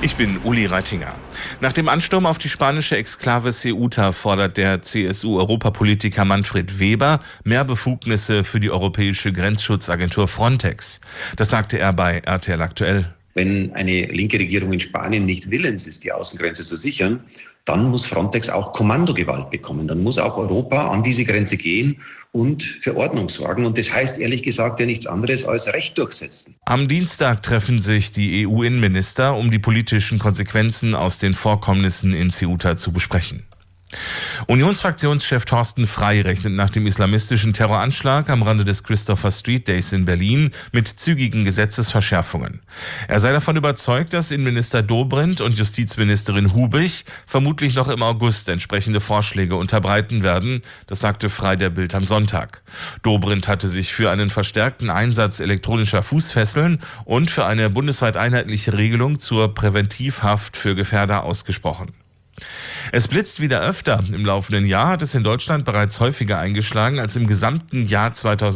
Ich bin Uli Reitinger. Nach dem Ansturm auf die spanische Exklave Ceuta fordert der CSU-Europapolitiker Manfred Weber mehr Befugnisse für die europäische Grenzschutzagentur Frontex. Das sagte er bei RTL Aktuell. Wenn eine linke Regierung in Spanien nicht willens ist, die Außengrenze zu sichern, dann muss Frontex auch Kommandogewalt bekommen. Dann muss auch Europa an diese Grenze gehen und für Ordnung sorgen. Und das heißt ehrlich gesagt ja nichts anderes als Recht durchsetzen. Am Dienstag treffen sich die EU-Innenminister, um die politischen Konsequenzen aus den Vorkommnissen in Ceuta zu besprechen. Unionsfraktionschef Thorsten Frey rechnet nach dem islamistischen Terroranschlag am Rande des Christopher Street Days in Berlin mit zügigen Gesetzesverschärfungen. Er sei davon überzeugt, dass Innenminister Dobrindt und Justizministerin Hubig vermutlich noch im August entsprechende Vorschläge unterbreiten werden. Das sagte Frey der Bild am Sonntag. Dobrindt hatte sich für einen verstärkten Einsatz elektronischer Fußfesseln und für eine bundesweit einheitliche Regelung zur Präventivhaft für Gefährder ausgesprochen. Es blitzt wieder öfter. Im laufenden Jahr hat es in Deutschland bereits häufiger eingeschlagen als im gesamten Jahr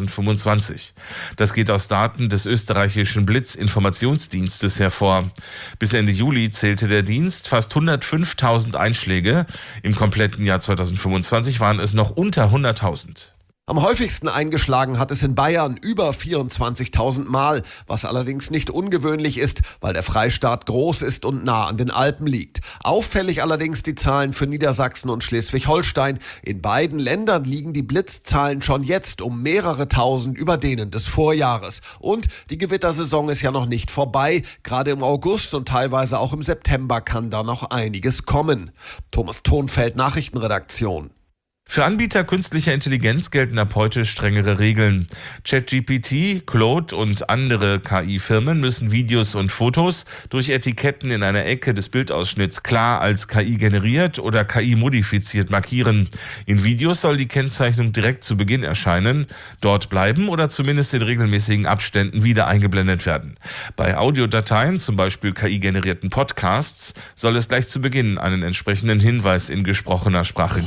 2025. Das geht aus Daten des österreichischen Blitzinformationsdienstes hervor. Bis Ende Juli zählte der Dienst fast 105.000 Einschläge. Im kompletten Jahr 2025 waren es noch unter 100.000. Am häufigsten eingeschlagen hat es in Bayern über 24.000 Mal, was allerdings nicht ungewöhnlich ist, weil der Freistaat groß ist und nah an den Alpen liegt. Auffällig allerdings die Zahlen für Niedersachsen und Schleswig-Holstein. In beiden Ländern liegen die Blitzzahlen schon jetzt um mehrere tausend über denen des Vorjahres. Und die Gewittersaison ist ja noch nicht vorbei. Gerade im August und teilweise auch im September kann da noch einiges kommen. Thomas Thonfeld, Nachrichtenredaktion. Für Anbieter künstlicher Intelligenz gelten ab heute strengere Regeln. ChatGPT, Claude und andere KI-Firmen müssen Videos und Fotos durch Etiketten in einer Ecke des Bildausschnitts klar als KI generiert oder KI modifiziert markieren. In Videos soll die Kennzeichnung direkt zu Beginn erscheinen, dort bleiben oder zumindest in regelmäßigen Abständen wieder eingeblendet werden. Bei Audiodateien, zum Beispiel KI-generierten Podcasts, soll es gleich zu Beginn einen entsprechenden Hinweis in gesprochener Sprache geben.